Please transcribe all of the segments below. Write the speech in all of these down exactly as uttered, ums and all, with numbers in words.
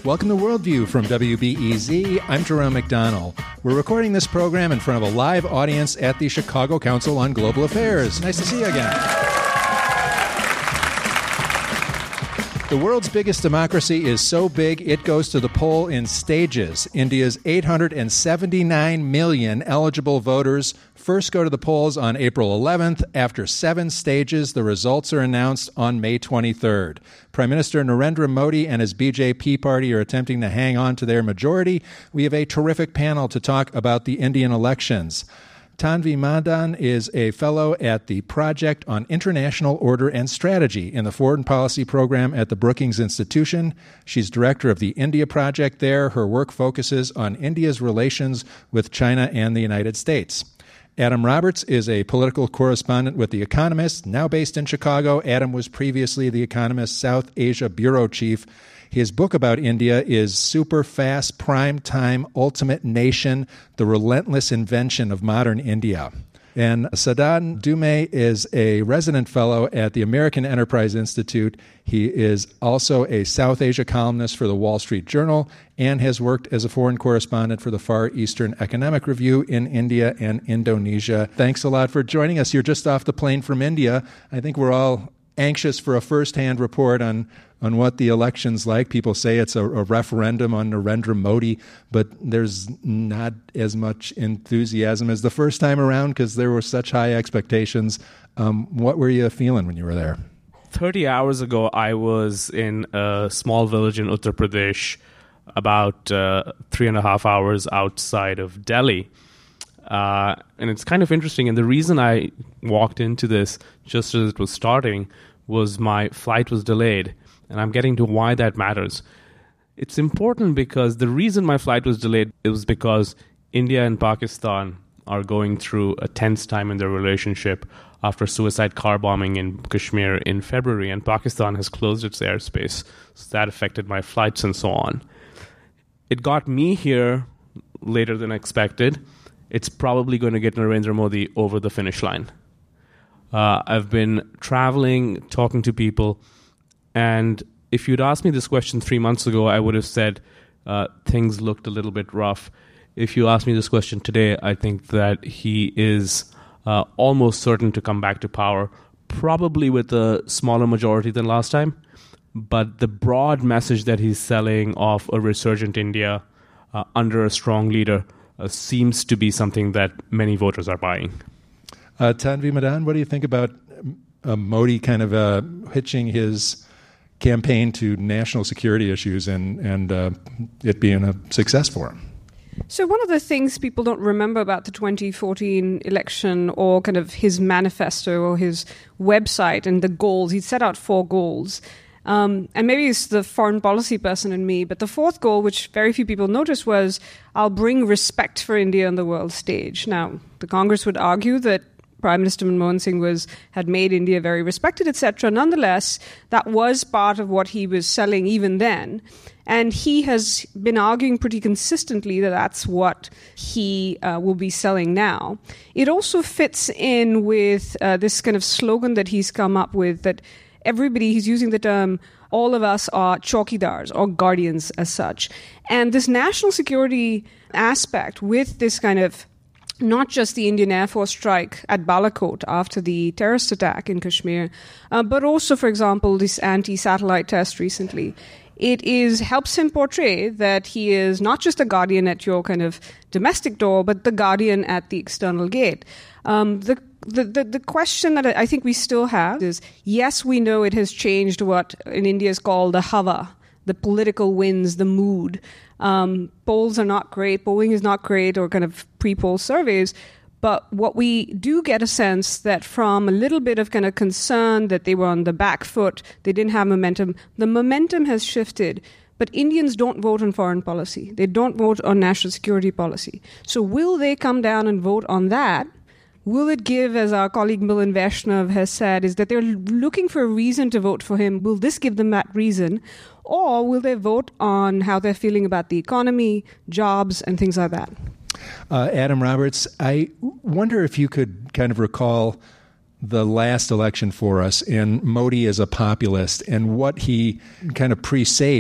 Welcome to Worldview from W B E Z. I'm Jerome McDonnell. We're recording this program in front of a live audience at the Chicago Council on Global Affairs. Nice to see you again. The world's biggest democracy is so big it goes to the poll in stages. India's eight hundred seventy-nine million eligible voters first go to the polls on April eleventh. After seven stages, the results are announced on May twenty-third. Prime Minister Narendra Modi and his B J P party are attempting to hang on to their majority. We have a terrific panel to talk about the Indian elections. Tanvi Madan is a fellow at the Project on International Order and Strategy in the Foreign Policy Program at the Brookings Institution. She's director of the India Project there. Her work focuses on India's relations with China and the United States. Adam Roberts is a political correspondent with The Economist, now based in Chicago. Adam was previously The Economist South Asia bureau chief. His book about India is Super Fast Prime Time Ultimate Nation, The Relentless Invention of Modern India. And Sadan Dume is a resident fellow at the American Enterprise Institute. He is also a South Asia columnist for the Wall Street Journal and has worked as a foreign correspondent for the Far Eastern Economic Review in India and Indonesia. Thanks a lot for joining us. You're just off the plane from India. I think we're all anxious for a first-hand report on on what the election's like. People say it's a, a referendum on Narendra Modi, but there's not as much enthusiasm as the first time around because there were such high expectations. Um, what were you feeling when you were there? thirty hours ago, I was in a small village in Uttar Pradesh, about uh, three and a half hours outside of Delhi. Uh, and it's kind of interesting. And the reason I walked into this just as it was starting was my flight was delayed. And I'm getting to why that matters. It's important because the reason my flight was delayed it was because India and Pakistan are going through a tense time in their relationship after suicide car bombing in Kashmir in February, and Pakistan has closed its airspace. So that affected my flights and so on. It got me here later than expected. It's probably going to get Narendra Modi over the finish line. Uh, I've been traveling, talking to people, and if you'd asked me this question three months ago, I would have said uh, things looked a little bit rough. If you ask me this question today, I think that he is uh, almost certain to come back to power, probably with a smaller majority than last time. But the broad message that he's selling of a resurgent India uh, under a strong leader uh, seems to be something that many voters are buying. Uh, Tanvi Madan, what do you think about uh, Modi kind of uh, hitching his campaign to national security issues and, and uh, it being a success for him? So one of the things people don't remember about the twenty fourteen election or kind of his manifesto or his website and the goals, he set out four goals. Um, and maybe it's the foreign policy person in me, but the fourth goal, which very few people noticed, was I'll bring respect for India on the world stage. Now, the Congress would argue that Prime Minister Manmohan Singh was had made India very respected, et cetera. Nonetheless, that was part of what he was selling even then. And he has been arguing pretty consistently that that's what he uh, will be selling now. It also fits in with uh, this kind of slogan that he's come up with that everybody, he's using the term, all of us are chowkidars or guardians as such. And this national security aspect with this kind of not just the Indian Air Force strike at Balakot after the terrorist attack in Kashmir, uh, but also, for example, this anti-satellite test recently. It is helps him portray that he is not just a guardian at your kind of domestic door, but the guardian at the external gate. Um, the, the, the, the question that I think we still have is, yes, we know it has changed what in India is called the hava, the political winds, the mood. Um, polls are not great, polling is not great, or kind of pre-poll surveys. But what we do get a sense that from a little bit of kind of concern that they were on the back foot, they didn't have momentum, the momentum has shifted. But Indians don't vote on foreign policy. They don't vote on national security policy. So will they come down and vote on that? Will it give, as our colleague Milan Vaishnav has said, is that they're looking for a reason to vote for him. Will this give them that reason? Or will they vote on how they're feeling about the economy, jobs, and things like that? Uh, Adam Roberts, I wonder if you could kind of recall the last election for us and Modi as a populist and what he kind of presaged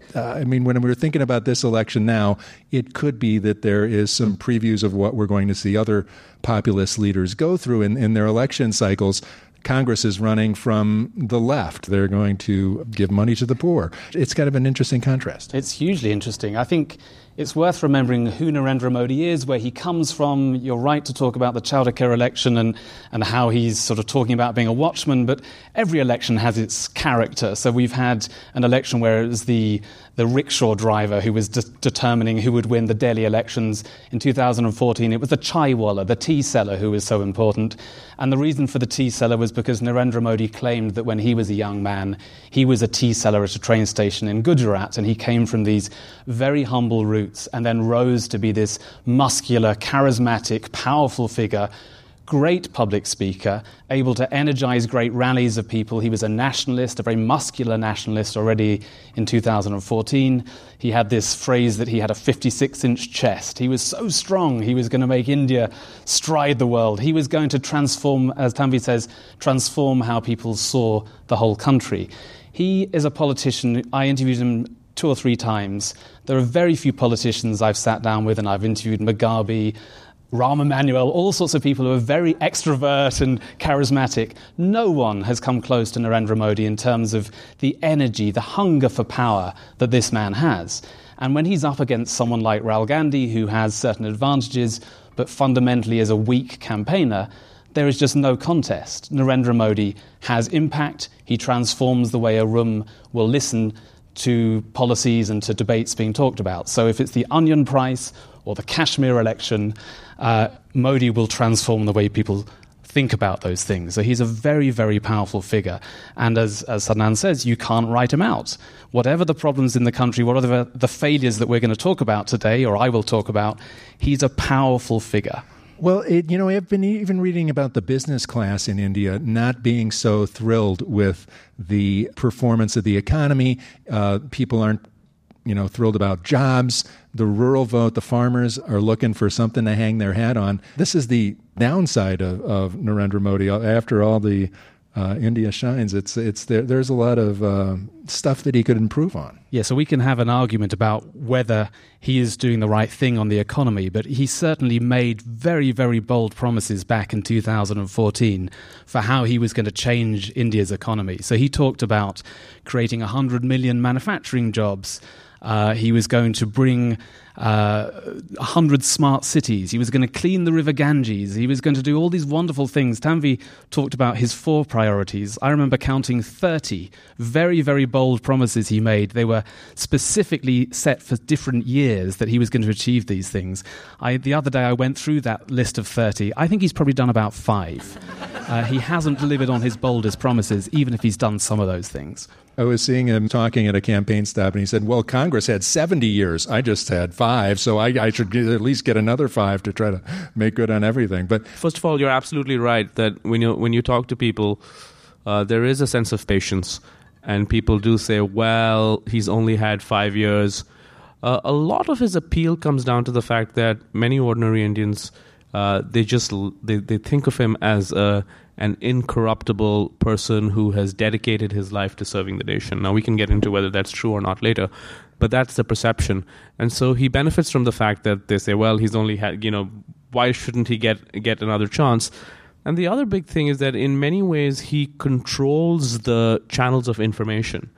uh, I mean, when we're thinking about this election now, it could be that there is some previews of what we're going to see other populist leaders go through in, in their election cycles. Congress is running from the left. They're going to give money to the poor. It's kind of an interesting contrast. It's hugely interesting. I think it's worth remembering who Narendra Modi is, where he comes from. You're right to talk about the Chowdhury election and, and how he's sort of talking about being a watchman, but every election has its character. So we've had an election where it was the, the rickshaw driver who was de- determining who would win the Delhi elections. In two thousand fourteen, it was the chaiwala, the tea seller, who was so important. And the reason for the tea seller was because Narendra Modi claimed that when he was a young man, he was a tea seller at a train station in Gujarat, and he came from these very humble roots and then rose to be this muscular, charismatic, powerful figure, great public speaker, able to energize great rallies of people. He was a nationalist, a very muscular nationalist already in two thousand fourteen. He had this phrase that he had a fifty-six inch chest. He was so strong, he was going to make India stride the world. He was going to transform, as Tanvi says, transform how people saw the whole country. He is a politician. I interviewed him two or three times. There are very few politicians I've sat down with, and I've interviewed Mugabe, Rahm Emanuel, all sorts of people who are very extrovert and charismatic. No one has come close to Narendra Modi in terms of the energy, the hunger for power that this man has. And when he's up against someone like Rahul Gandhi, who has certain advantages, but fundamentally is a weak campaigner, there is just no contest. Narendra Modi has impact. He transforms the way a room will listen to policies and to debates being talked about. So if it's the onion price or the Kashmir election, uh, Modi will transform the way people think about those things. So he's a very, very powerful figure. And as, as Sadnan says, you can't write him out. Whatever the problems in the country, whatever the failures that we're going to talk about today, or I will talk about, he's a powerful figure. Well, it, you know, I've been even reading about the business class in India not being so thrilled with the performance of the economy. Uh, people aren't, you know, thrilled about jobs. The rural vote, the farmers are looking for something to hang their hat on. This is the downside of, of Narendra Modi. After all the uh, India shines, it's it's there, there's a lot of uh, stuff that he could improve on. Yeah, so we can have an argument about whether he is doing the right thing on the economy, but he certainly made very, very bold promises back in two thousand fourteen for how he was going to change India's economy. So he talked about creating one hundred million manufacturing jobs. Uh, he was going to bring uh, one hundred smart cities. He was going to clean the river Ganges. He was going to do all these wonderful things. Tanvi talked about his four priorities. I remember counting thirty very, very bold promises he made. They were specifically set for different years that he was going to achieve these things. I, the other day I went through that list of thirty. I think he's probably done about five. Uh, he hasn't delivered on his boldest promises, even if he's done some of those things. I was seeing him talking at a campaign stop, and he said, well, Congress had seventy years. I just had five, so I, I should at least get another five to try to make good on everything. But first of all, you're absolutely right that when you when you talk to people, uh, there is a sense of patience, and people do say, well, he's only had five years. Uh, a lot of his appeal comes down to the fact that many ordinary Indians, uh, they just they, they think of him as a an incorruptible person who has dedicated his life to serving the nation. Now, we can get into whether that's true or not later, but that's the perception. And so he benefits from the fact that they say, well, he's only had, you know, why shouldn't he get get another chance? And the other big thing is that in many ways, he controls the channels of information.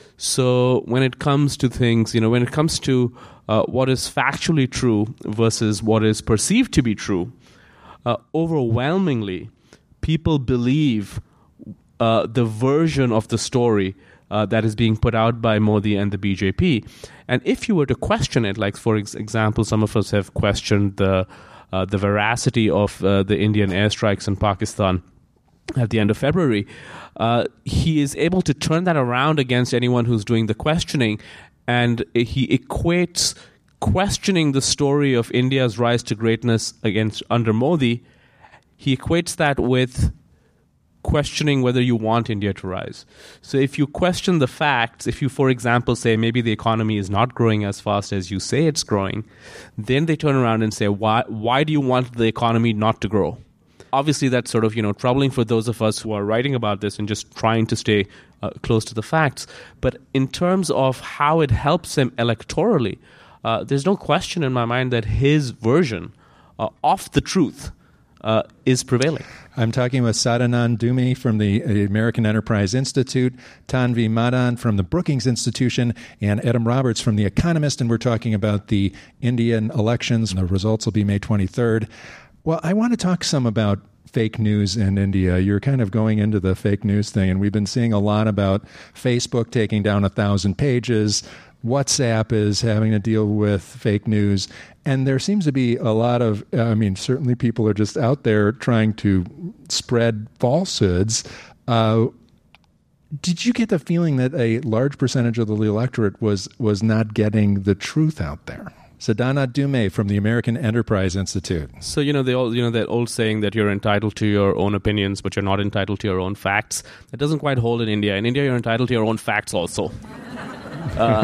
So when it comes to things, you know, when it comes to uh, what is factually true versus what is perceived to be true, uh, overwhelmingly, people believe uh, the version of the story uh, that is being put out by Modi and the B J P. And if you were to question it, like, for ex- example, some of us have questioned the uh, the veracity of uh, the Indian airstrikes in Pakistan at the end of February, uh, he is able to turn that around against anyone who's doing the questioning, and he equates questioning the story of India's rise to greatness against under Modi. He equates that with questioning whether you want India to rise. So if you question the facts, if you, for example, say maybe the economy is not growing as fast as you say it's growing, then they turn around and say, why, why do you want the economy not to grow? obviously that's sort of, you know, troubling for those of us who are writing about this and just trying to stay uh, close to the facts. But in terms of how it helps him electorally, uh, there's no question in my mind that his version uh, of the truth uh, is prevailing. I'm talking with Sadanand Dhume from the American Enterprise Institute, Tanvi Madan from the Brookings Institution, and Adam Roberts from The Economist, and we're talking about the Indian elections. The results will be May twenty-third. Well, I want to talk some about fake news in India. You're kind of going into the fake news thing, and we've been seeing a lot about Facebook taking down a thousand pages. WhatsApp is having to deal with fake news. And there seems to be a lot of, I mean, certainly people are just out there trying to spread falsehoods. Uh, did you get the feeling that a large percentage of the electorate was was not getting the truth out there? Sadanand Dhume from the American Enterprise Institute. So, you know, the old, you know, that old saying that you're entitled to your own opinions, but you're not entitled to your own facts. That doesn't quite hold in India. In India, you're entitled to your own facts also. Uh,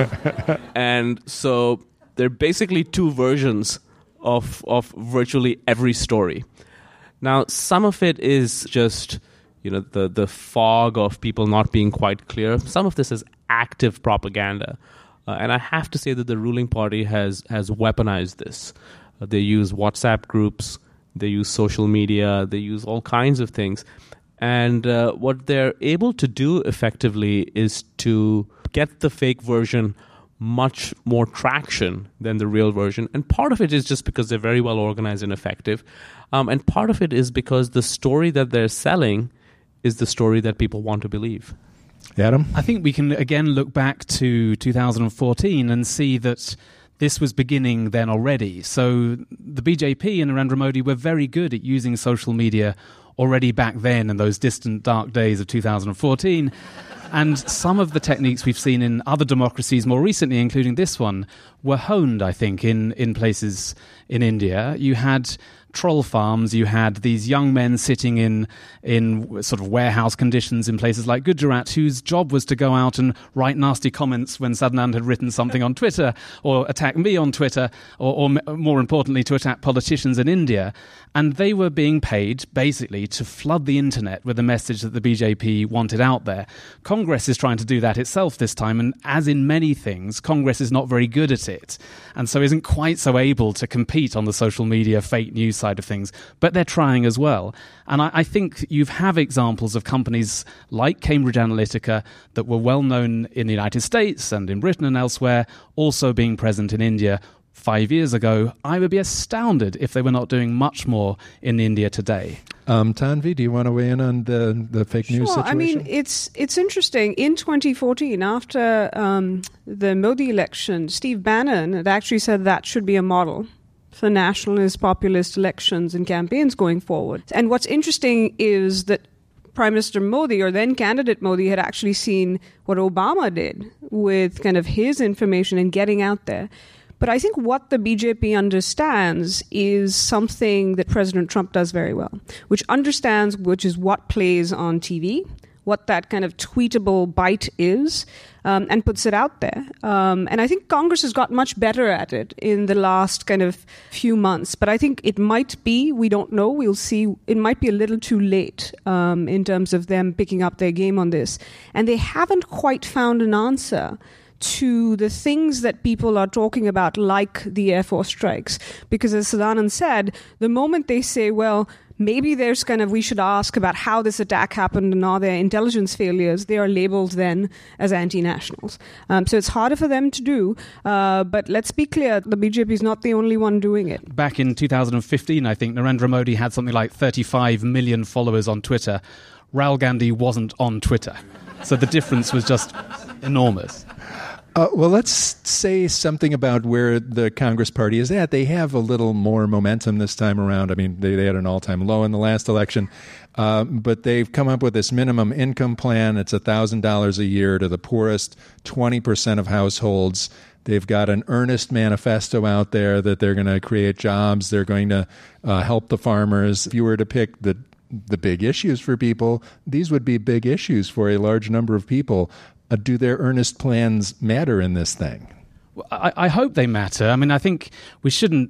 and so there are basically two versions of of virtually every story. Now, some of it is just, you know, the, the fog of people not being quite clear. Some of this is active propaganda. Uh, and I have to say that the ruling party has, has weaponized this. Uh, they use WhatsApp groups, they use social media, they use all kinds of things. And uh, what they're able to do effectively is to get the fake version much more traction than the real version. And part of it is just because they're very well organized and effective. Um, and part of it is because the story that they're selling is the story that people want to believe. Adam? I think we can again look back to two thousand fourteen and see that this was beginning then already. So the B J P and Narendra Modi were very good at using social media already back then in those distant dark days of two thousand fourteen. And some of the techniques we've seen in other democracies more recently, including this one, were honed, I think, in, in places in India. You had troll farms, you had these young men sitting in in sort of warehouse conditions in places like Gujarat, whose job was to go out and write nasty comments when Sadanand had written something on Twitter, or attack me on Twitter, or, or more importantly, to attack politicians in India. And they were being paid, basically, to flood the internet with the message that the B J P wanted out there. Congress is trying to do that itself this time, and as in many things, Congress is not very good at it, and so isn't quite so able to compete on the social media fake news side of things, but they're trying as well. And I, I think you have examples of companies like Cambridge Analytica that were well known in the United States and in Britain and elsewhere, also being present in India five years ago. I would be astounded if they were not doing much more in India today. Um, Tanvi, do you want to weigh in on the, the fake sure. news situation? I mean, it's it's interesting. In twenty fourteen, after um, the Modi election, Steve Bannon had actually said that should be a model for nationalist, populist elections and campaigns going forward. And what's interesting is that Prime Minister Modi, or then candidate Modi, had actually seen what Obama did with kind of his information and getting out there. But I think what the B J P understands is something that President Trump does very well, which understands, which is what plays on T V, what that kind of tweetable bite is, um, and puts it out there. Um, and I think Congress has got much better at it in the last kind of few months. But I think it might be, we don't know, we'll see, it might be a little too late um, in terms of them picking up their game on this. And they haven't quite found an answer to the things that people are talking about, like the Air Force strikes. Because as Sadanand said, the moment they say, well, maybe there's kind of, we should ask about how this attack happened and are there intelligence failures, they are labeled then as anti-nationals. Um, so it's harder for them to do. Uh, but let's be clear, the B J P is not the only one doing it. Back in two thousand fifteen, I think, Narendra Modi had something like thirty-five million followers on Twitter. Rahul Gandhi wasn't on Twitter. So the difference was just enormous. Uh, well, let's say something about where the Congress party is at. They have a little more momentum this time around. I mean, they, they had an all-time low in the last election, uh, but they've come up with this minimum income plan. It's one thousand dollars a year to the poorest twenty percent of households. They've got an earnest manifesto out there that they're going to create jobs. They're going to uh, help the farmers. If you were to pick the the big issues for people, these would be big issues for a large number of people. Uh, do their earnest plans matter in this thing? Well, I, I hope they matter. I mean, I think we shouldn't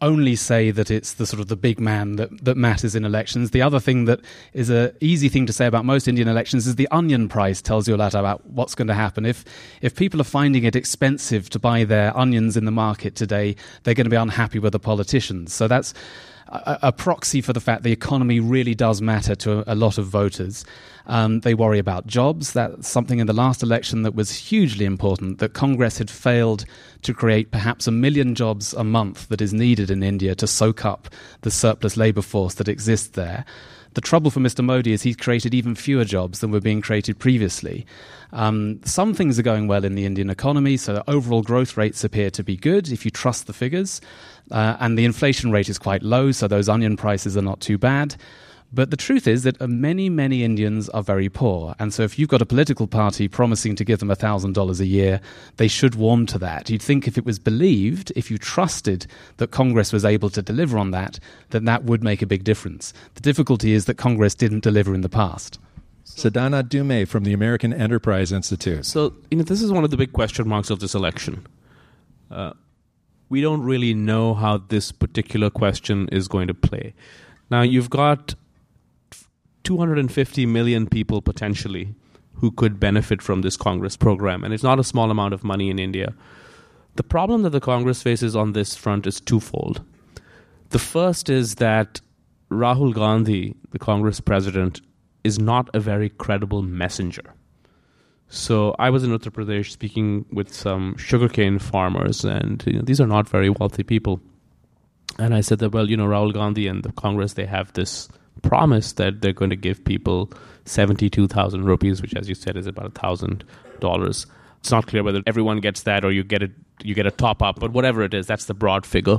only say that it's the sort of the big man that, that matters in elections. The other thing that is an easy thing to say about most Indian elections is the onion price tells you a lot about what's going to happen. If if people are finding it expensive to buy their onions in the market today, they're going to be unhappy with the politicians. So that's a, a proxy for the fact the economy really does matter to a, a lot of voters. Um, they worry about jobs. That's something in the last election that was hugely important, that Congress had failed to create perhaps a million jobs a month that is needed in India to soak up the surplus labour force that exists there. The trouble for Mister Modi is he's created even fewer jobs than were being created previously. Um, some things are going well in the Indian economy, so overall growth rates appear to be good if you trust the figures. Uh, and the inflation rate is quite low, so those onion prices are not too bad. But the truth is that many, many Indians are very poor. And so if you've got a political party promising to give them one thousand dollars a year, they should warm to that. You'd think if it was believed, if you trusted that Congress was able to deliver on that, then that would make a big difference. The difficulty is that Congress didn't deliver in the past. Sadhana Dume from the American Enterprise Institute. So, you know, this is one of the big question marks of this election. Uh, we don't really know how this particular question is going to play. Now, you've got two hundred fifty million people potentially who could benefit from this Congress program. And it's not a small amount of money in India. The problem that the Congress faces on this front is twofold. The first is that Rahul Gandhi, the Congress president, is not a very credible messenger. So I was in Uttar Pradesh speaking with some sugarcane farmers, and you know, these are not very wealthy people. And I said that, well, you know, Rahul Gandhi and the Congress, they have this promise that they're going to give people seventy-two thousand rupees, which, as you said, is about one thousand dollars. It's not clear whether everyone gets that or you get it, you get a top-up, but whatever it is, that's the broad figure.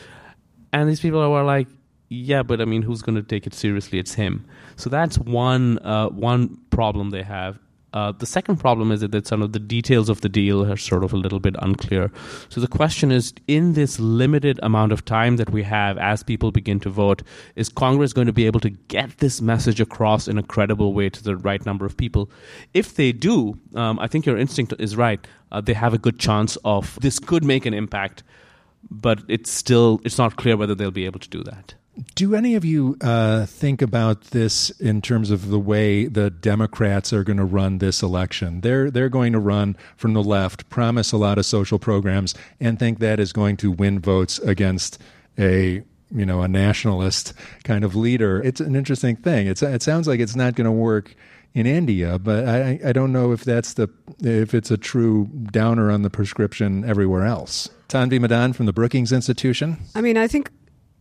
And these people were like, yeah, but I mean, who's going to take it seriously? It's him. So that's one uh, one problem they have. Uh, the second problem is that, that some of the details of the deal are sort of a little bit unclear. So the question is, in this limited amount of time that we have as people begin to vote, is Congress going to be able to get this message across in a credible way to the right number of people? If they do, um, I think your instinct is right. Uh, they have a good chance of this could make an impact, but it's still it's not clear whether they'll be able to do that. Do any of you uh, think about this in terms of the way the Democrats are going to run this election? They're they're going to run from the left, promise a lot of social programs, and think that is going to win votes against a you know a nationalist kind of leader. It's an interesting thing. It's it sounds like it's not going to work in India, but I I don't know if that's the if it's a true downer on the prescription everywhere else. Tanvi Madan from the Brookings Institution. I mean, I think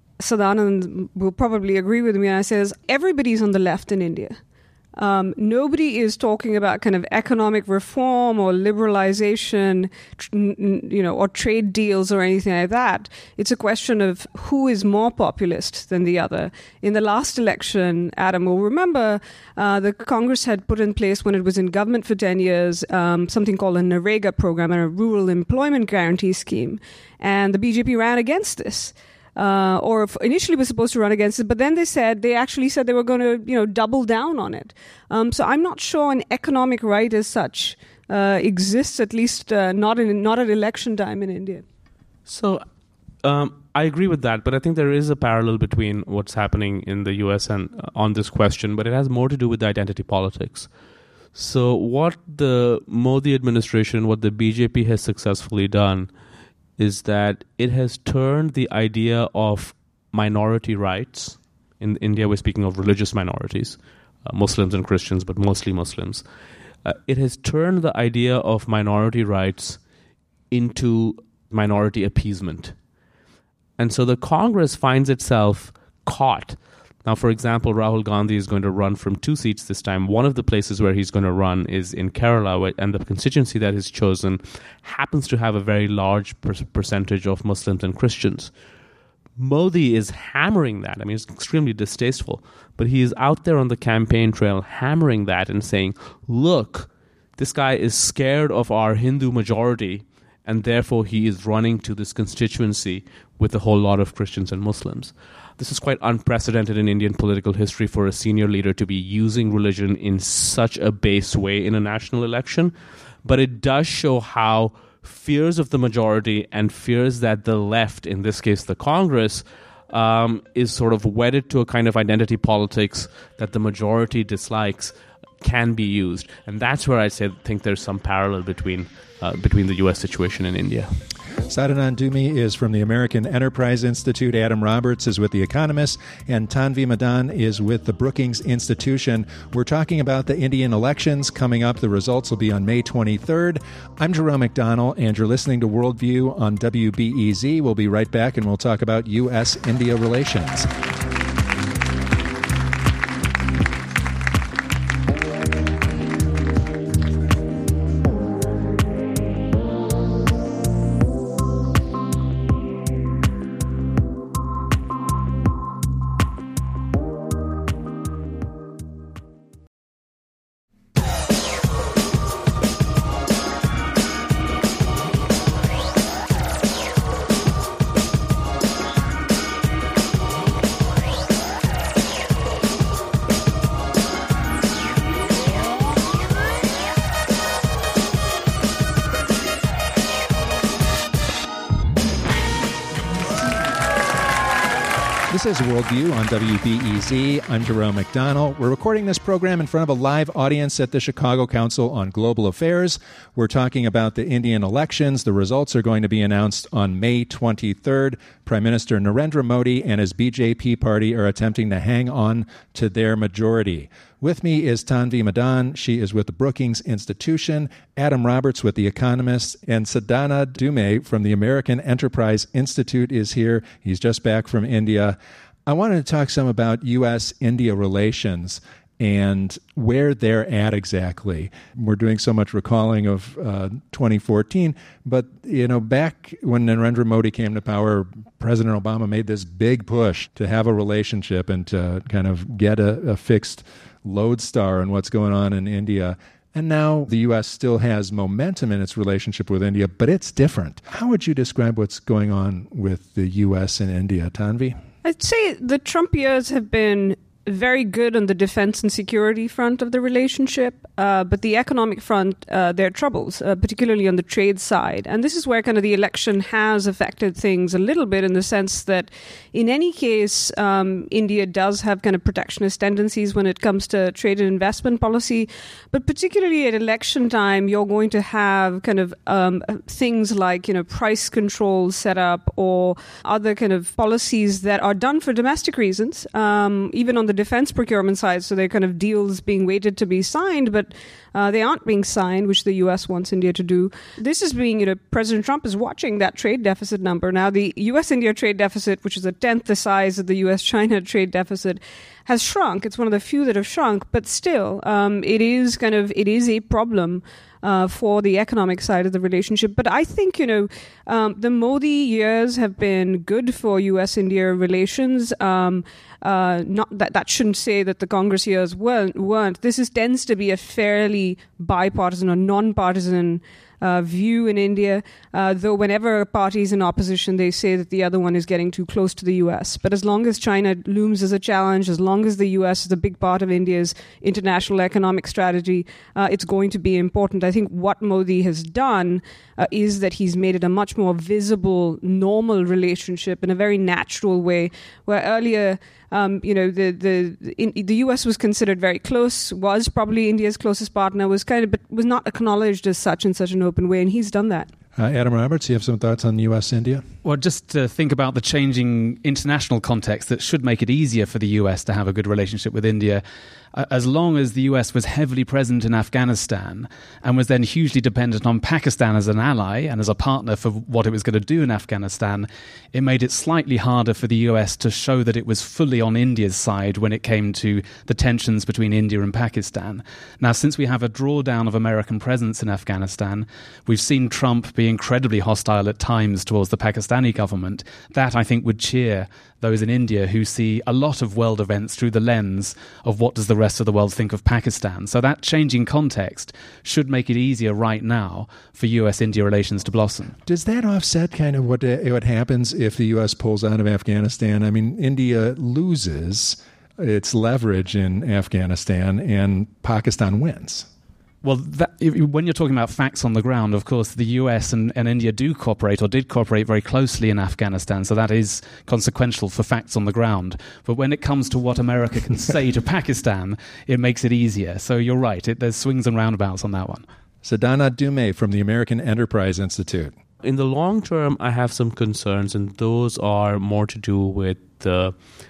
Sadanand will probably agree with me. And I says everybody's on the left in India. Um, nobody is talking about kind of economic reform or liberalization, you know, or trade deals or anything like that. It's a question of who is more populist than the other. In the last election, Adam will remember, uh, the Congress had put in place, when it was in government for ten years, um, something called a NREGA program, and a rural employment guarantee scheme. And the B J P ran against this. Uh, or initially was supposed to run against it, but then they said, they actually said they were going to, you know, double down on it. Um, so I'm not sure an economic right as such uh, exists, at least uh, not in not at election time in India. So um, I agree with that, but I think there is a parallel between what's happening in the U S and uh, on this question, but it has more to do with identity politics. So what the Modi administration, what the B J P has successfully done is that it has turned the idea of minority rights. In India, we're speaking of religious minorities, uh, Muslims and Christians, but mostly Muslims. Uh, it has turned the idea of minority rights into minority appeasement. And so the Congress finds itself caught. Now, for example, Rahul Gandhi is going to run from two seats this time. One of the places where he's going to run is in Kerala, and the constituency that is chosen happens to have a very large per- percentage of Muslims and Christians. Modi is hammering that. I mean, it's extremely distasteful. But he is out there on the campaign trail hammering that and saying, look, this guy is scared of our Hindu majority, and therefore he is running to this constituency with a whole lot of Christians and Muslims. This is quite unprecedented in Indian political history for a senior leader to be using religion in such a base way in a national election. But it does show how fears of the majority and fears that the left, in this case the Congress, um, is sort of wedded to a kind of identity politics that the majority dislikes, can be used. And that's where I say, think there's some parallel between uh, between the U S situation and India. Sadanand Dhume is from the American Enterprise Institute. Adam Roberts is with The Economist. And Tanvi Madan is with the Brookings Institution. We're talking about the Indian elections coming up. The results will be on May twenty-third. I'm Jerome McDonnell, and you're listening to Worldview on W B E Z. We'll be right back, and we'll talk about U S India relations. This is Worldview on W B E Z. I'm Jerome McDonnell. We're recording this program in front of a live audience at the Chicago Council on Global Affairs. We're talking about the Indian elections. The results are going to be announced on May twenty-third. Prime Minister Narendra Modi and his B J P party are attempting to hang on to their majority. With me is Tanvi Madan. She is with the Brookings Institution. Adam Roberts with The Economist. And Sadanand Dhume from the American Enterprise Institute is here. He's just back from India. I wanted to talk some about U S India relations and where they're at exactly. We're doing so much recalling of uh, twenty fourteen, but you know, back when Narendra Modi came to power, President Obama made this big push to have a relationship and to kind of get a, a fixed lodestar on what's going on in India. And now the U S still has momentum in its relationship with India, but it's different. How would you describe what's going on with the U S and India, Tanvi? I'd say the Trump years have been very good on the defense and security front of the relationship, uh, but the economic front, uh, there are troubles, uh, particularly on the trade side. And this is where kind of the election has affected things a little bit in the sense that in any case, um, India does have kind of protectionist tendencies when it comes to trade and investment policy. But particularly at election time, you're going to have kind of um, things like, you know, price controls set up or other kind of policies that are done for domestic reasons, um, even on the defense procurement side. So they're kind of deals being waited to be signed, but uh, they aren't being signed, which the U S wants India to do. This is being, you know, President Trump is watching that trade deficit number. Now, the U S-India trade deficit, which is a tenth the size of the U S-China trade deficit, has shrunk. It's one of the few that have shrunk, but still, um, it is kind of, it is a problem Uh, for the economic side of the relationship. But I think, you know, um, the Modi years have been good for U S-India relations. Um, uh, not that that shouldn't say that the Congress years weren't. weren't. This is tends to be a fairly bipartisan or non-partisan Uh, view in India, uh, though whenever a party is in opposition, they say that the other one is getting too close to the U S. But as long as China looms as a challenge, as long as the U S is a big part of India's international economic strategy, uh, it's going to be important. I think what Modi has done uh, is that he's made it a much more visible, normal relationship in a very natural way, where earlier Um, you know, the the in, the U S was considered very close, was probably India's closest partner, was kind of, but was not acknowledged as such in such an open way, and he's done that. Uh, Adam Roberts, you have some thoughts on U S-India? Well, just to think about the changing international context that should make it easier for the U S to have a good relationship with India. Uh, as long as the U S was heavily present in Afghanistan and was then hugely dependent on Pakistan as an ally and as a partner for what it was going to do in Afghanistan, it made it slightly harder for the U S to show that it was fully on India's side when it came to the tensions between India and Pakistan. Now, since we have a drawdown of American presence in Afghanistan, we've seen Trump be incredibly hostile at times towards the Pakistani government. That, I think, would cheer those in India who see a lot of world events through the lens of what does the rest of the world think of Pakistan. So that changing context should make it easier right now for U S-India relations to blossom. Does that offset kind of what, what happens if the U S pulls out of Afghanistan? I mean, India loses its leverage in Afghanistan and Pakistan wins. Well, that, if, when you're talking about facts on the ground, of course, the U S and, and India do cooperate or did cooperate very closely in Afghanistan, so that is consequential for facts on the ground. But when it comes to what America can say to Pakistan, it makes it easier. So you're right, it, there's swings and roundabouts on that one. Sadhana Dume from the American Enterprise Institute. In the long term, I have some concerns, and those are more to do with the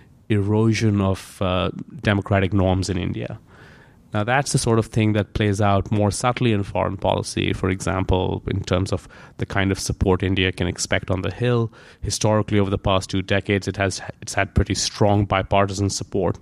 erosion of uh, democratic norms in India. Now, that's the sort of thing that plays out more subtly in foreign policy, for example, in terms of the kind of support India can expect on the Hill. Historically, over the past two decades, it has it's had pretty strong bipartisan support.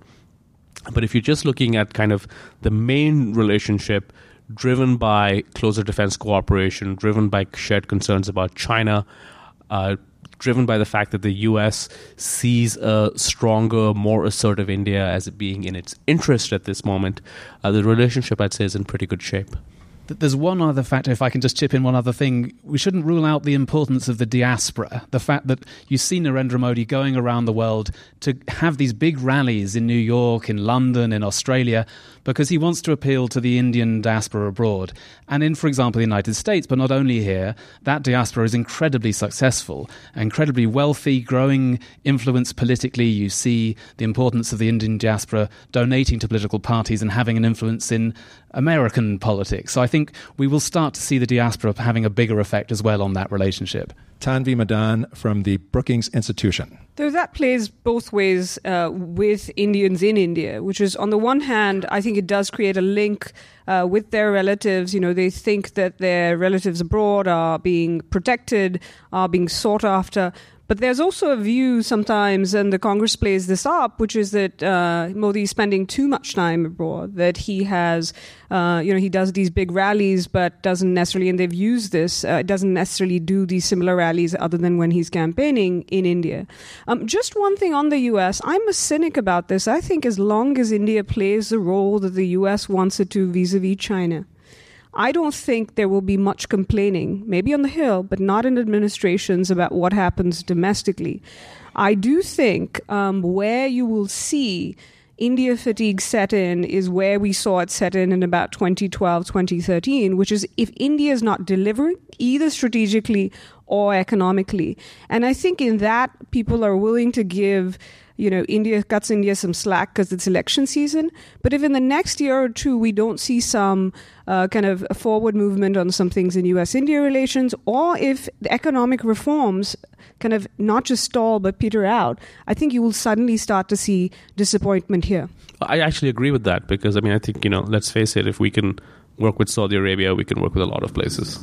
But if you're just looking at kind of the main relationship driven by closer defense cooperation, driven by shared concerns about China, uh, driven by the fact that the U S sees a stronger, more assertive India as it being in its interest at this moment, uh, the relationship, I'd say, is in pretty good shape. There's one other factor, if I can just chip in one other thing. We shouldn't rule out the importance of the diaspora. The fact that you see Narendra Modi going around the world to have these big rallies in New York, in London, in Australia, because he wants to appeal to the Indian diaspora abroad. And in, for example, the United States, but not only here, that diaspora is incredibly successful, incredibly wealthy, growing influence politically. You see the importance of the Indian diaspora donating to political parties and having an influence in American politics. So I think we will start to see the diaspora having a bigger effect as well on that relationship. Tanvi Madan from the Brookings Institution. Though that plays both ways uh, with Indians in India, which is, on the one hand, I think it does create a link uh, with their relatives. You know, they think that their relatives abroad are being protected, are being sought after. But there's also a view sometimes, and the Congress plays this up, which is that uh, Modi is spending too much time abroad, that he has, uh, you know, he does these big rallies, but doesn't necessarily, and they've used this, uh, doesn't necessarily do these similar rallies other than when he's campaigning in India. Um, just one thing on the U S, I'm a cynic about this. I think as long as India plays the role that the U S wants it to vis-a-vis China, I don't think there will be much complaining, maybe on the Hill, but not in administrations, about what happens domestically. I do think um, where you will see India fatigue set in is where we saw it set in in about twenty twelve, twenty thirteen, which is if India is not delivering, either strategically or economically. And I think in that, people are willing to give, you know, India cuts India some slack because it's election season. But if in the next year or two we don't see some uh, kind of a forward movement on some things in U S India relations, or if the economic reforms kind of not just stall but peter out, I think you will suddenly start to see disappointment here. I actually agree with that because, I mean, I think, you know, let's face it, if we can work with Saudi Arabia, we can work with a lot of places.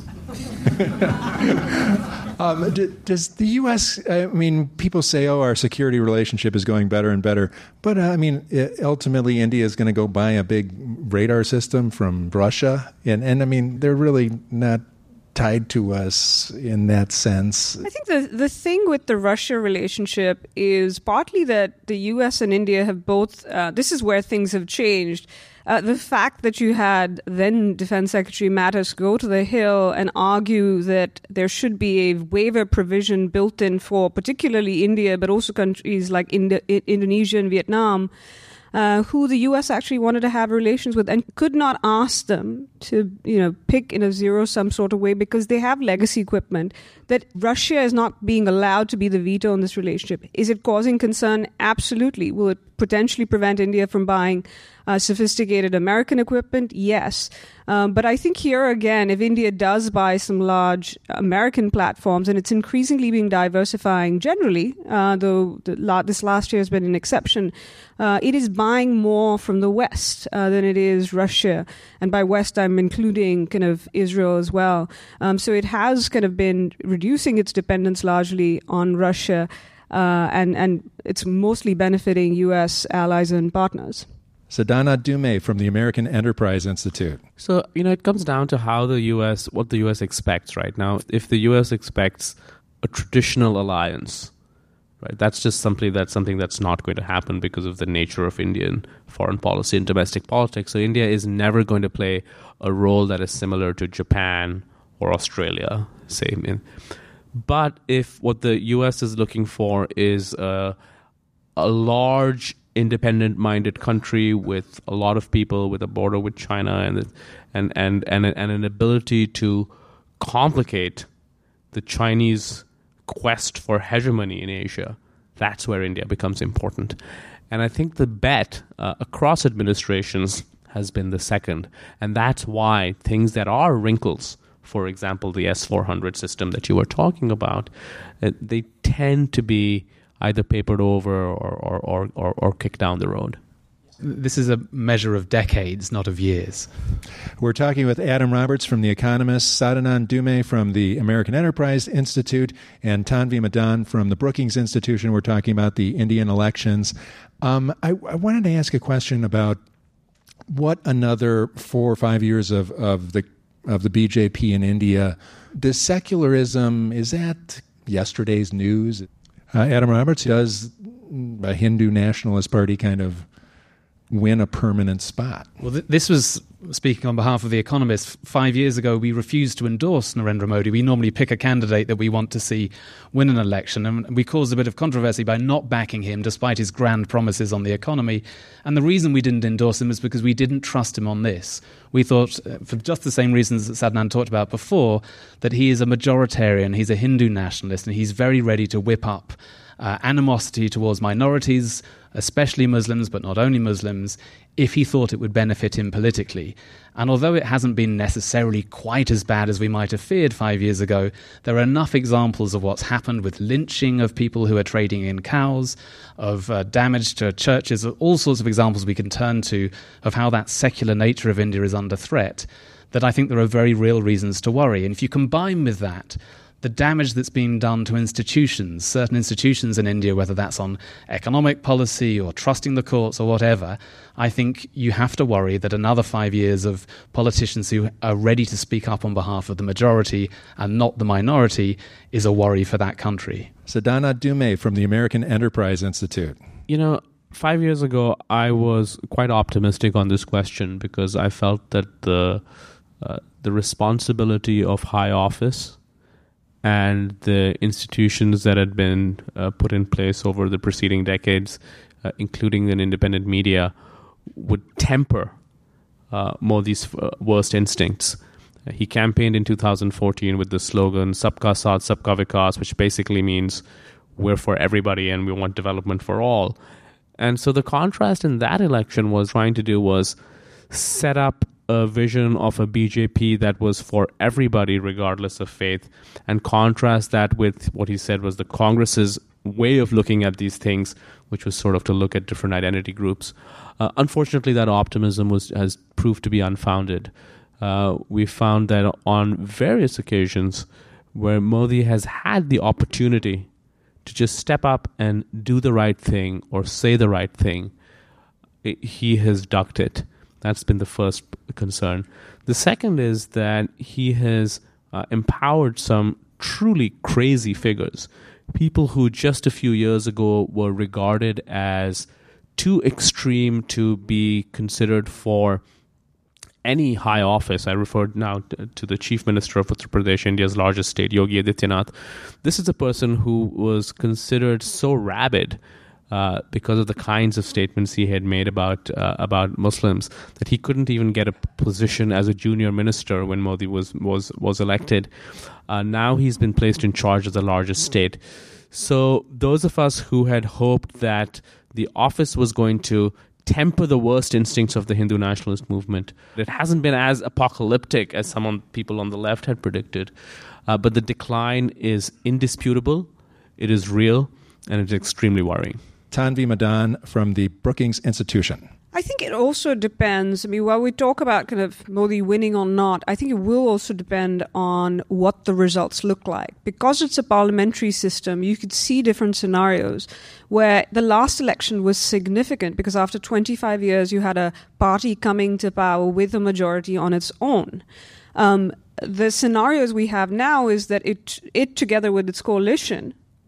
um, d- does the U S, I mean, people say, oh, our security relationship is going better and better. But, uh, I mean, it, ultimately, India is going to go buy a big radar system from Russia. And, and, I mean, they're really not tied to us in that sense. I think the the thing with the Russia relationship is partly that the U S and India have both, uh, this is where things have changed. Uh, the fact that you had then Defense Secretary Mattis go to the Hill and argue that there should be a waiver provision built in for particularly India, but also countries like Ind- Indonesia and Vietnam, Uh, who the U S actually wanted to have relations with and could not ask them to, you know, pick in a zero-sum sort of way because they have legacy equipment, that Russia is not being allowed to be the veto in this relationship. Is it causing concern? Absolutely. Will it potentially prevent India from buying uh, sophisticated American equipment? Yes. Um, but I think here again, if India does buy some large American platforms, and it's increasingly being diversifying generally, uh, though the, la- this last year has been an exception, uh, it is buying more from the West uh, than it is Russia. And by West, I'm including kind of Israel as well. Um, so it has kind of been reducing its dependence largely on Russia, uh, and, and it's mostly benefiting U S allies and partners. Sadhana Dume from the American Enterprise Institute. So, you know, it comes down to how the U S, what the U S expects right now. If the U S expects a traditional alliance, right, that's just simply that's something that's not going to happen because of the nature of Indian foreign policy and domestic politics. So India is never going to play a role that is similar to Japan or Australia, say. But if what the U S is looking for is a, a large independent-minded country with a lot of people, with a border with China, and and and and, and an ability to complicate the Chinese quest for hegemony in Asia. That's where India becomes important. And I think the bet uh, across administrations has been the second. And that's why things that are wrinkles, for example, the S four hundred system that you were talking about, uh, they tend to be either papered over or, or, or, or, or kicked down the road. This is a measure of decades, not of years. We're talking with Adam Roberts from The Economist, Sadanand Dhume from the American Enterprise Institute, and Tanvi Madan from the Brookings Institution. We're talking about the Indian elections. Um, I, I wanted to ask a question about what another four or five years of, of the of the B J P in India. Does secularism, is that yesterday's news? Uh, Adam Roberts, does a Hindu nationalist party kind of win a permanent spot? Well, th- this was, speaking on behalf of The Economist, five years ago we refused to endorse Narendra Modi. We normally pick a candidate that we want to see win an election, and we caused a bit of controversy by not backing him despite his grand promises on the economy. And the reason we didn't endorse him is because we didn't trust him on this. We thought, uh, for just the same reasons that Sadanand talked about before, that he is a majoritarian, he's a Hindu nationalist, and he's very ready to whip up uh, animosity towards minorities, especially Muslims, but not only Muslims, if he thought it would benefit him politically. And although it hasn't been necessarily quite as bad as we might have feared five years ago, there are enough examples of what's happened with lynching of people who are trading in cows, of uh, damage to churches, all sorts of examples we can turn to of how that secular nature of India is under threat, that I think there are very real reasons to worry. And if you combine with that the damage that's been done to institutions, certain institutions in India, whether that's on economic policy or trusting the courts or whatever, I think you have to worry that another five years of politicians who are ready to speak up on behalf of the majority and not the minority is a worry for that country. Sadanand Dhume from the American Enterprise Institute. You know, five years ago, I was quite optimistic on this question because I felt that the uh, the responsibility of high office and the institutions that had been uh, put in place over the preceding decades, uh, including an independent media, would temper uh, Modi's uh, worst instincts. Uh, he campaigned in two thousand fourteen with the slogan "Sabka Saath, Sabka Vikas," which basically means we're for everybody and we want development for all. And so the contrast in that election was trying to do was set up a vision of a B J P that was for everybody regardless of faith, and contrast that with what he said was the Congress's way of looking at these things, which was sort of to look at different identity groups. Uh, unfortunately, that optimism was has proved to be unfounded. Uh, we found that on various occasions where Modi has had the opportunity to just step up and do the right thing or say the right thing, it, he has ducked it. That's been the first concern. The second is that he has uh, empowered some truly crazy figures, people who just a few years ago were regarded as too extreme to be considered for any high office. I referred now to, to the Chief Minister of Uttar Pradesh, India's largest state, Yogi Adityanath. This is a person who was considered so rabid Uh, because of the kinds of statements he had made about uh, about Muslims, that he couldn't even get a position as a junior minister when Modi was was was elected. Uh, now he's been placed in charge of the largest state. So those of us who had hoped that the office was going to temper the worst instincts of the Hindu nationalist movement, it hasn't been as apocalyptic as some people on the left had predicted. Uh, but the decline is indisputable, it is real, and it's extremely worrying. Tanvi Madan from the Brookings Institution. I think it also depends. I mean, while we talk about kind of Modi winning or not, I think it will also depend on what the results look like. Because it's a parliamentary system, you could see different scenarios where the last election was significant because after twenty-five years, you had a party coming to power with a majority on its own. Um, the scenarios we have now is that it, it together with its coalition,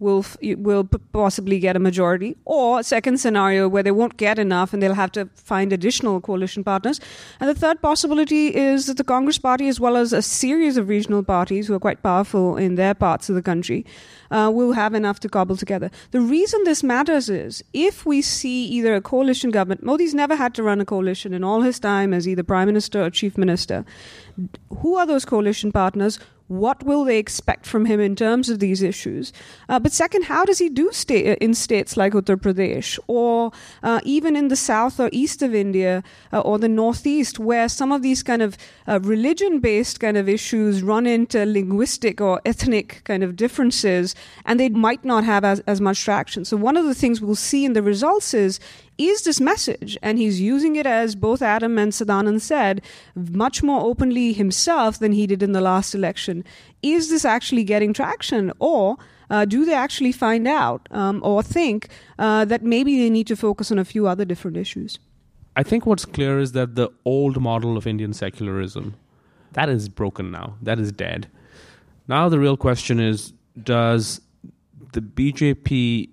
will will possibly get a majority, or a second scenario where they won't get enough and they'll have to find additional coalition partners. And the third possibility is that the Congress Party, as well as a series of regional parties who are quite powerful in their parts of the country, uh, will have enough to cobble together. The reason this matters is if we see either a coalition government, Modi's never had to run a coalition in all his time as either prime minister or chief minister. Who are those coalition partners? What will they expect from him in terms of these issues? Uh, but second, how does he do sta- in states like Uttar Pradesh, or uh, even in the south or east of India, uh, or the northeast, where some of these kind of uh, religion-based kind of issues run into linguistic or ethnic kind of differences, and they might not have as, as much traction. So one of the things we'll see in the results is, is this message, and he's using it, as both Adam and Sadanand said, much more openly himself than he did in the last election. Is this actually getting traction, or uh, do they actually find out um, or think uh, that maybe they need to focus on a few other different issues? I think what's clear is that the old model of Indian secularism, that is broken now. That is dead. Now the real question is, does the B J P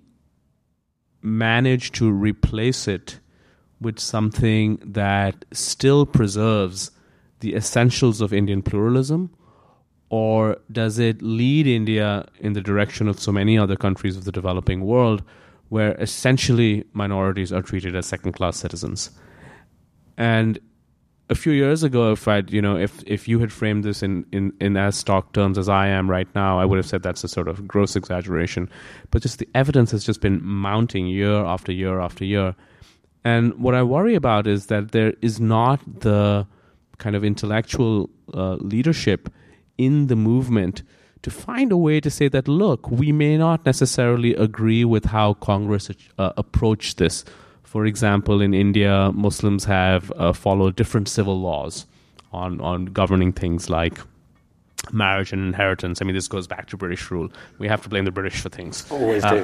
manage to replace it with something that still preserves the essentials of Indian pluralism, or does it lead India in the direction of so many other countries of the developing world, where essentially minorities are treated as second-class citizens? And a few years ago, if I'd, you know, if if you had framed this in, in, in as stark terms as I am right now, I would have said that's a sort of gross exaggeration. But just the evidence has just been mounting year after year after year. And what I worry about is that there is not the kind of intellectual uh, leadership in the movement to find a way to say that, look, we may not necessarily agree with how Congress uh, approached this. For example, in India, Muslims have uh, followed different civil laws on, on governing things like marriage and inheritance. I mean, this goes back to British rule. We have to blame the British for things. Always uh, do.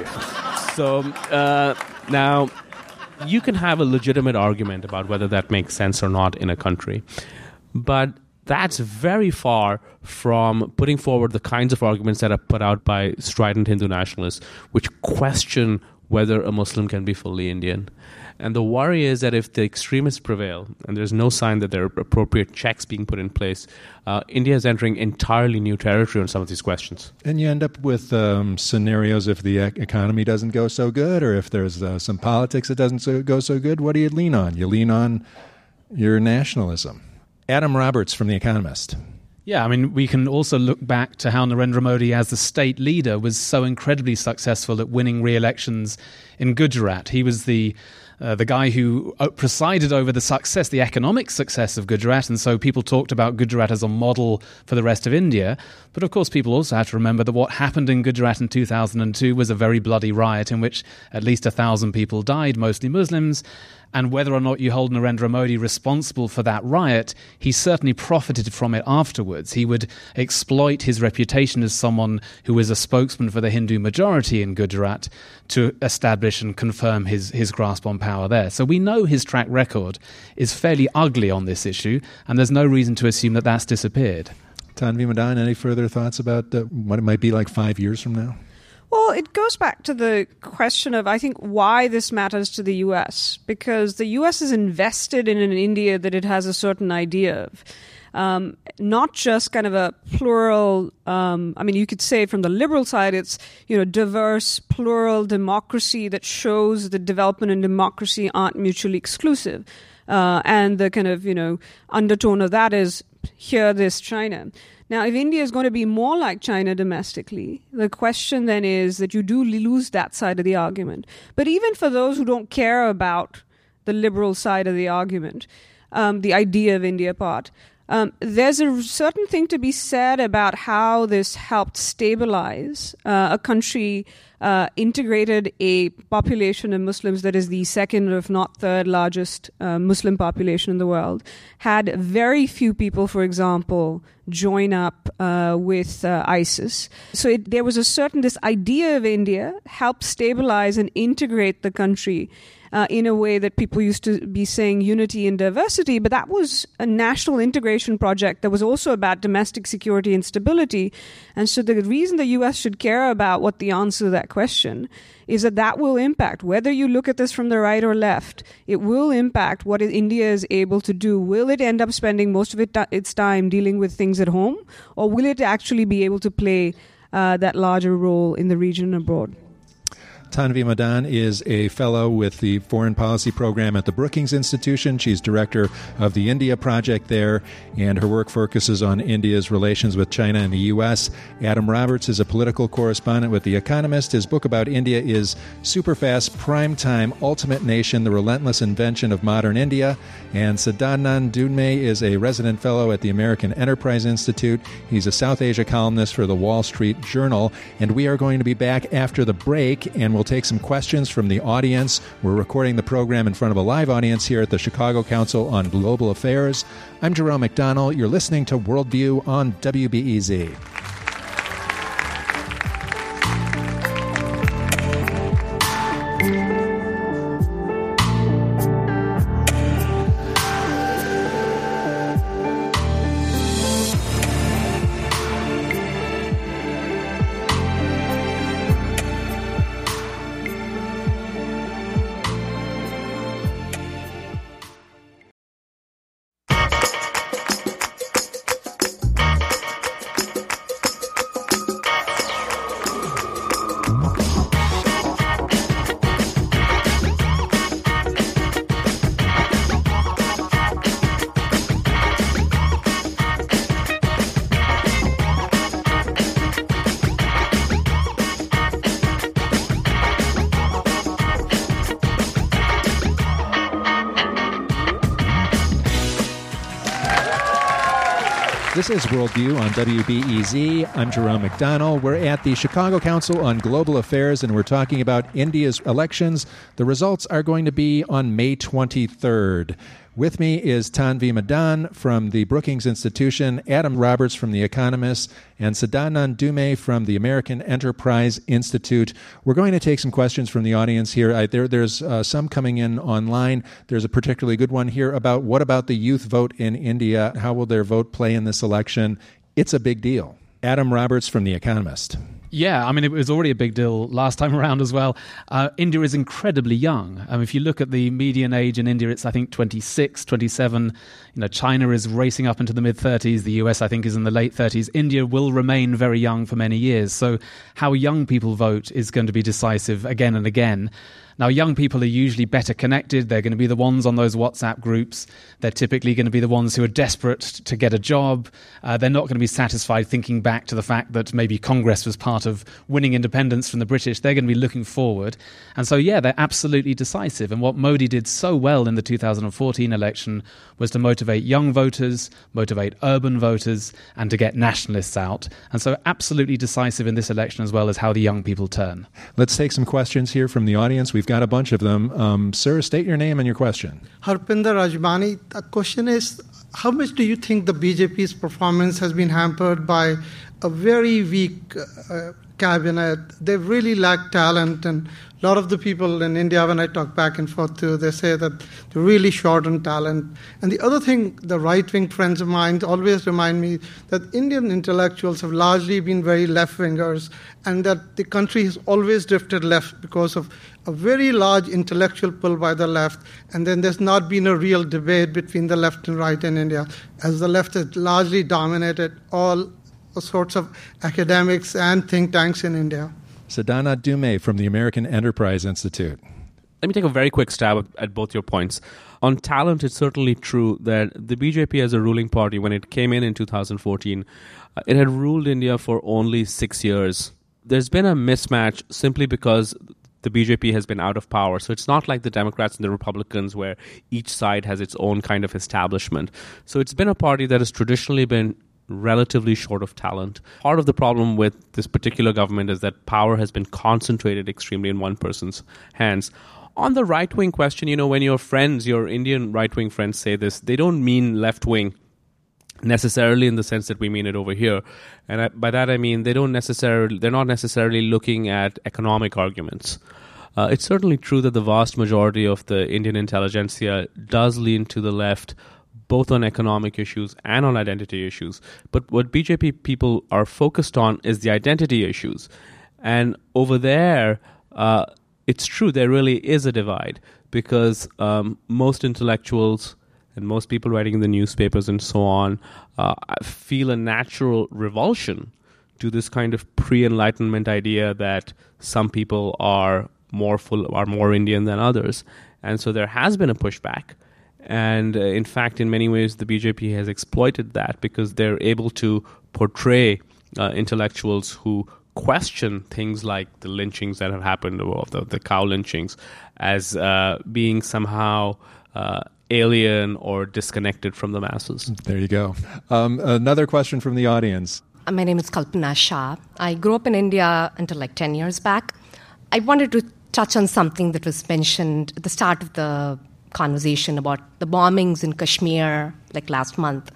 So uh, now, you can have a legitimate argument about whether that makes sense or not in a country. But that's very far from putting forward the kinds of arguments that are put out by strident Hindu nationalists, which question whether a Muslim can be fully Indian. And the worry is that if the extremists prevail, and there's no sign that there are appropriate checks being put in place, uh, India is entering entirely new territory on some of these questions. And you end up with um, scenarios if the e- economy doesn't go so good, or if there's uh, some politics that doesn't so, go so good, what do you lean on? You lean on your nationalism. Adam Roberts from The Economist. Yeah, I mean, we can also look back to how Narendra Modi, as the state leader, was so incredibly successful at winning re-elections in Gujarat. He was the uh, the guy who presided over the success, the economic success of Gujarat, and so people talked about Gujarat as a model for the rest of India. But of course, people also have to remember that what happened in Gujarat in two thousand two was a very bloody riot in which at least a thousand people died, mostly Muslims. And whether or not you hold Narendra Modi responsible for that riot, he certainly profited from it afterwards. He would exploit his reputation as someone who was a spokesman for the Hindu majority in Gujarat to establish and confirm his, his grasp on power there. So we know his track record is fairly ugly on this issue, and there's no reason to assume that that's disappeared. Tanvi Madan, any further thoughts about uh, what it might be like five years from now? Well, it goes back to the question of, I think, why this matters to the U S, because the U S is invested in an India that it has a certain idea of. Um, not just kind of a plural, um, I mean, you could say from the liberal side, it's, you know, diverse, plural democracy that shows that development and democracy aren't mutually exclusive. Uh, and the kind of, you know, undertone of that is, hear this, China. Now, if India is going to be more like China domestically, the question then is that you do lose that side of the argument. But even for those who don't care about the liberal side of the argument, um, the idea of India part, um, there's a certain thing to be said about how this helped stabilize uh, a country, uh, integrated a population of Muslims that is the second, if not third largest uh, Muslim population in the world, had very few people, for example, join up uh, with uh, ISIS. So it, there was a certain, this idea of India helped stabilize and integrate the country uh, in a way that people used to be saying unity and diversity, but that was a national integration project that was also about domestic security and stability. And so the reason the U S should care about what the answer to that that question, is that that will impact, whether you look at this from the right or left, it will impact what India is able to do. Will it end up spending most of it, its time dealing with things at home, or will it actually be able to play uh, that larger role in the region and abroad? Tanvi Madan is a fellow with the Foreign Policy Program at the Brookings Institution. She's director of the India Project there, and her work focuses on India's relations with China and the U S. Adam Roberts is a political correspondent with The Economist. His book about India is Superfast Primetime Ultimate Nation, The Relentless Invention of Modern India. And Sadanand Dunme is a resident fellow at the American Enterprise Institute. He's a South Asia columnist for the Wall Street Journal. And we are going to be back after the break, and we'll take some questions from the audience. We're recording the program in front of a live audience here at the Chicago Council on Global Affairs. I'm Jerome McDonnell. You're listening to Worldview on W B E Z. This is Worldview on W B E Z. I'm Jerome McDonnell. We're at the Chicago Council on Global Affairs, and we're talking about India's elections. The results are going to be on May twenty-third. With me is Tanvi Madan from the Brookings Institution, Adam Roberts from The Economist, and Sadanand Dunme from the American Enterprise Institute. We're going to take some questions from the audience here. I, there, there's uh, some coming in online. There's a particularly good one here about what about the youth vote in India? How will their vote play in this election? It's a big deal. Adam Roberts from The Economist. Yeah, I mean, it was already a big deal last time around as well. Uh, India is incredibly young. Um, if you look at the median age in India, it's, I think, twenty-six, twenty-seven. You know, China is racing up into the mid-thirties. The U S, I think, is in the late thirties. India will remain very young for many years. So how young people vote is going to be decisive again and again. Now, young people are usually better connected. They're going to be the ones on those WhatsApp groups. They're typically going to be the ones who are desperate to get a job. Uh, they're not going to be satisfied thinking back to the fact that maybe Congress was part of winning independence from the British. They're going to be looking forward. And so, yeah, they're absolutely decisive. And what Modi did so well in the two thousand fourteen election was to motivate young voters, motivate urban voters, and to get nationalists out. And so absolutely decisive in this election as well as how the young people turn. Let's take some questions here from the audience. We've got a bunch of them. Um, sir, state your name and your question. Harpinder Rajbani, the question is, how much do you think the B J P's performance has been hampered by a very weak uh, cabinet? They really lack talent, and a lot of the people in India, when I talk back and forth to, they say that they're really short on talent. And the other thing, the right-wing friends of mine always remind me that Indian intellectuals have largely been very left-wingers, and that the country has always drifted left because of a very large intellectual pull by the left, and then there's not been a real debate between the left and right in India, as the left has largely dominated all sorts of academics and think tanks in India. Sadanand Dunme from the American Enterprise Institute. Let me take a very quick stab at both your points. On talent, it's certainly true that the B J P as a ruling party, when it came in in two thousand fourteen, uh, it had ruled India for only six years. There's been a mismatch simply because the B J P has been out of power. So it's not like the Democrats and the Republicans where each side has its own kind of establishment. So it's been a party that has traditionally been relatively short of talent. Part of the problem with this particular government is that power has been concentrated extremely in one person's hands. On the right-wing question, you know, when your friends, your Indian right-wing friends say this, they don't mean left-wing necessarily in the sense that we mean it over here. And I, by that I mean they don't necessarily, they're not necessarily looking at economic arguments. Uh, it's certainly true that the vast majority of the Indian intelligentsia does lean to the left, both on economic issues and on identity issues. But what B J P people are focused on is the identity issues. And over there, uh, it's true, there really is a divide because um, most intellectuals and most people writing in the newspapers and so on uh, feel a natural revulsion to this kind of pre-Enlightenment idea that some people are more full, are more Indian than others. And so there has been a pushback. And uh, in fact, in many ways, the B J P has exploited that because they're able to portray uh, intellectuals who question things like the lynchings that have happened, or the, the cow lynchings, as uh, being somehow uh, alien or disconnected from the masses. There you go. Um, another question from the audience. My name is Kalpana Shah. I grew up in India until like ten years back. I wanted to touch on something that was mentioned at the start of the conversation about the bombings in Kashmir, like last month.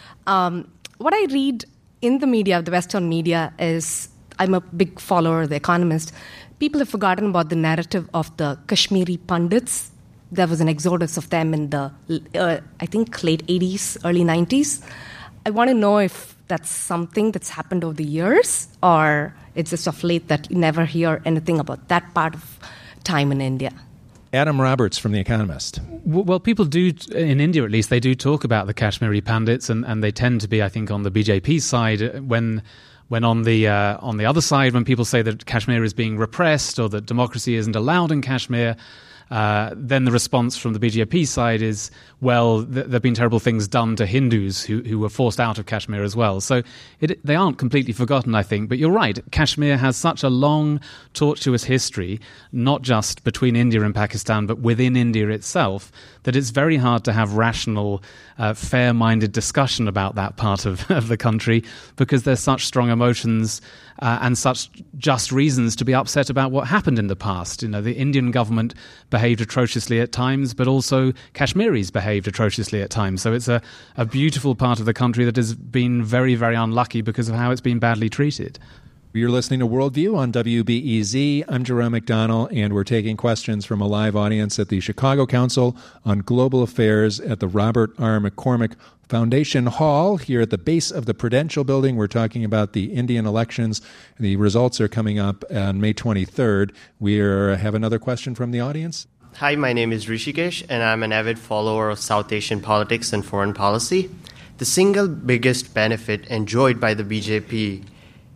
Um, what I read in the media, the Western media, is I'm a big follower of The Economist. People have forgotten about the narrative of the Kashmiri Pundits. There was an exodus of them in the, uh, I think, late eighties, early nineties. I want to know if that's something that's happened over the years, or it's just of late that you never hear anything about that part of time in India. Adam Roberts from The Economist. Well, people do, in India at least, they do talk about the Kashmiri Pandits, and, and they tend to be, I think, on the B J P side. When when on the uh, on the other side, when people say that Kashmir is being repressed or that democracy isn't allowed in Kashmir, Uh, then the response from the B J P side is, well, th- there have been terrible things done to Hindus who, who were forced out of Kashmir as well. So it, they aren't completely forgotten, I think. But you're right, Kashmir has such a long, tortuous history, not just between India and Pakistan, but within India itself, that it's very hard to have rational, uh, fair-minded discussion about that part of, of the country because there's such strong emotions uh, and such just reasons to be upset about what happened in the past. You know, the Indian government behaved atrociously at times, but also Kashmiris behaved atrociously at times. So it's a, a beautiful part of the country that has been very, very unlucky because of how it's been badly treated. You're listening to Worldview on W B E Z. I'm Jerome McDonnell, and we're taking questions from a live audience at the Chicago Council on Global Affairs at the Robert R. McCormick Foundation Hall here at the base of the Prudential Building. We're talking about the Indian elections. The results are coming up on May twenty-third. We are, have another question from the audience. Hi, my name is Rishikesh, and I'm an avid follower of South Asian politics and foreign policy. The single biggest benefit enjoyed by the B J P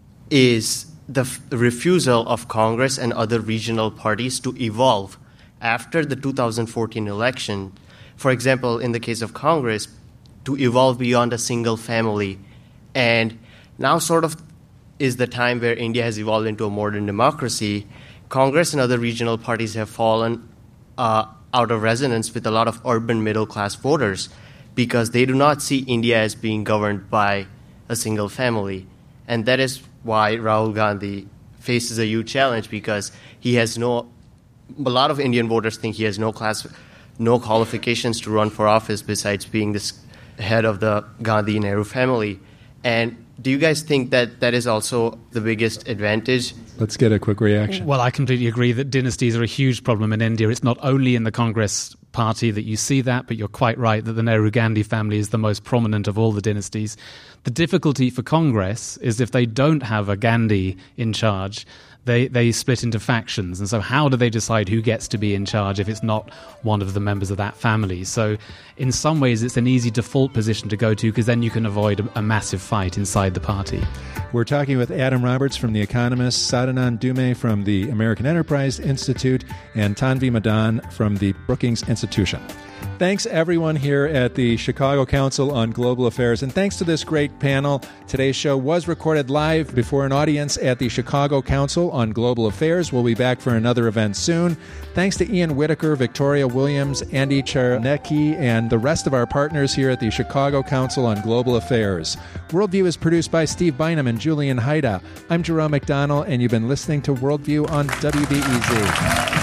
is the f- refusal of Congress and other regional parties to evolve after the two thousand fourteen election. For example, in the case of Congress, to evolve beyond a single family. And now sort of is the time where India has evolved into a modern democracy. Congress and other regional parties have fallen uh, out of resonance with a lot of urban middle-class voters because they do not see India as being governed by a single family. And that is why Rahul Gandhi faces a huge challenge because he has no, a lot of Indian voters think he has no class, no qualifications to run for office besides being this head of the Gandhi-Nehru family. And do you guys think that that is also the biggest advantage? Let's get a quick reaction. Well, I completely agree that dynasties are a huge problem in India. It's not only in the Congress party that you see that, but you're quite right that the Nehru-Gandhi family is the most prominent of all the dynasties. The difficulty for Congress is if they don't have a Gandhi in charge, they, they split into factions. And so how do they decide who gets to be in charge if it's not one of the members of that family? So in some ways, it's an easy default position to go to because then you can avoid a, a massive fight inside the party. We're talking with Adam Roberts from The Economist, Sadanand Dume from the American Enterprise Institute, and Tanvi Madan from the Brookings Institution. Thanks, everyone here at the Chicago Council on Global Affairs, and thanks to this great panel. Today's show was recorded live before an audience at the Chicago Council on Global Affairs. We'll be back for another event soon. Thanks to Ian Whitaker, Victoria Williams, Andy Charnecki, and the rest of our partners here at the Chicago Council on Global Affairs. Worldview is produced by Steve Bynum and Julian Haida. I'm Jerome McDonnell, and you've been listening to Worldview on W B E Z.